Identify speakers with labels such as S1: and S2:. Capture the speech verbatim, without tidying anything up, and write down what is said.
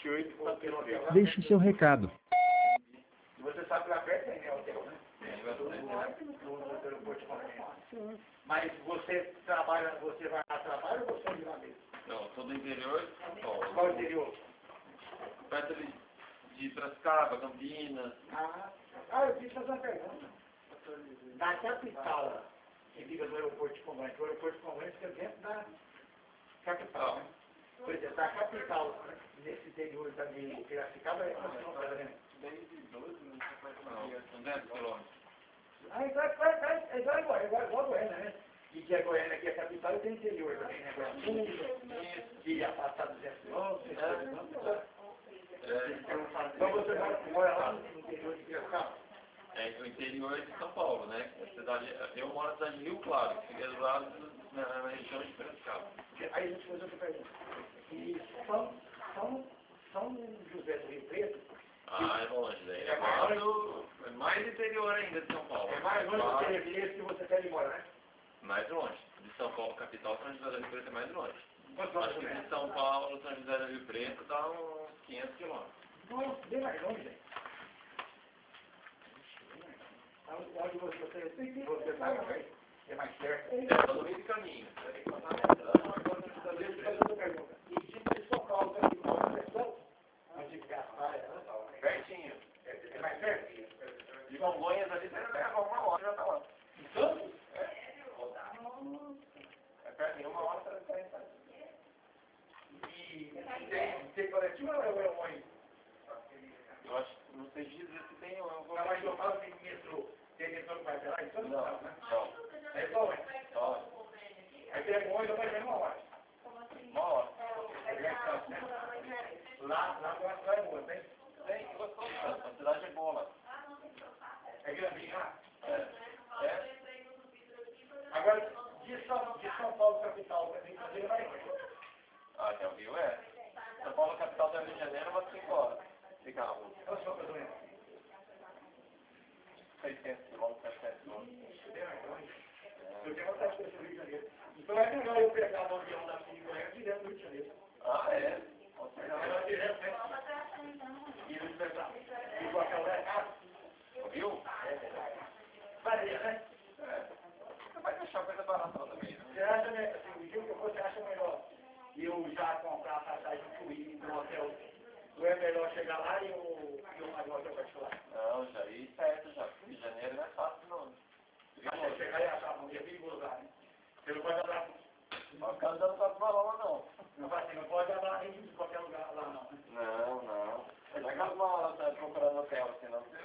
S1: vinte e oito ponto três.
S2: Deixe seu recado.
S3: Você sabe que lá perto tem hotel, né? Mas você trabalha, você vai a trabalho ou você é de lá mesmo?
S1: Não, sou do interior de São Paulo.
S3: Qual interior?
S1: Perto ali de Piracicaba, Campinas.
S3: Ah, ah, eu quis fazer uma pergunta. Na capital, que fica no aeroporto de Congonhas, o aeroporto de Congonhas fica dentro da capital, né? Por exemplo, da capital, né? Nesse interior também de Piracicaba, é uma situação, por exemplo.
S1: Não, são dez quilômetros.
S3: Ah, então é, é, é igual, é igual, é igual a Goiânia, né? E que a Goiânia aqui é a capital e tem interior também, né? Goiânia, que afastado duzentos quilômetros, então você mora lá no interior de Piracicaba?
S1: É, o interior de São Paulo, né? A cidade, eu moro na cidade de Rio Claro, que fica do lado na, na região de Piracicaba.
S3: Aí a gente faz outra pergunta. E São, São, São José do Rio Preto?
S1: Ah, é longe, daí. É mais, do, é mais interior ainda de São Paulo.
S3: É mais longe do que Rio Preto que você quer ir embora, né?
S1: Mais longe. De São Paulo, capital, São José do Rio Preto é mais longe.
S3: Quantos
S1: Acho que
S3: quilômetros?
S1: de São Paulo, São José do Rio Preto dá uns quinhentos quilômetros.
S3: Nossa, bem mais longe, gente. Onde você, você, você sabe, né? É mais perto.
S1: É só no meio do caminho. Você tem que passar nessa.
S3: E de São Paulo, você tem que fazer onde fica as praias, né?
S1: Pertinho.
S3: É mais perto?
S1: De Congonhas ali, você leva uma hora, já tá lá.
S3: Santos?
S1: É pertinho, uma hora, você vai estar.
S3: E tem, tem coletivo ou é o ônibus?
S1: Eu acho, não sei dizer se tem ou eu vou...
S3: Não, mas eu falo que metrô. Tem metrô que vai até lá? Então
S1: Não,
S3: não, né?
S1: não.
S3: É só ônibus.
S1: Só
S3: Aí tem um ônibus, vai ter uma hora.
S1: uma hora.
S3: Lá, lá tem uma cidade boa, tem?
S1: Tem, gostou. A cidade é boa lá.
S3: É grandinho lá.
S1: É. É.
S3: Agora, de São, de São Paulo, capital, você tem que fazer vai longe.
S1: Ah, até o Rio é. São Paulo, capital do Rio de Janeiro, umas cinco horas. De carro.
S3: Qual a sua doença?
S1: seiscentos quilômetros, setecentos quilômetros.
S3: Eu tenho vontade de conhecer o Rio de Janeiro. Então é melhor eu pegar o avião daqui de Goiânia direto do Rio de Janeiro.
S1: Ah, é?
S3: Não, é direto, né? E não pensar. E o hotel é caro.
S1: O Rio?
S3: Varia, né?
S1: É. Você vai deixar coisa barata lá também, né?
S3: Você acha, né? Assim, o dia que você acha melhor eu já comprar a passagem pro ir no hotel? Ou é melhor chegar lá e eu filmar no hotel particular?
S1: Não, já ir certo já. Rio de Janeiro não é fácil não.
S3: Até chegar e achar um dia perigoso lá, né? Você não pode andar.
S1: Não fica andando com as malas lá não.
S3: Não vai assim, não pode andar em qualquer lugar lá não, né?
S1: Não, não. Não é com as malas, tá procurando hotel, assim não.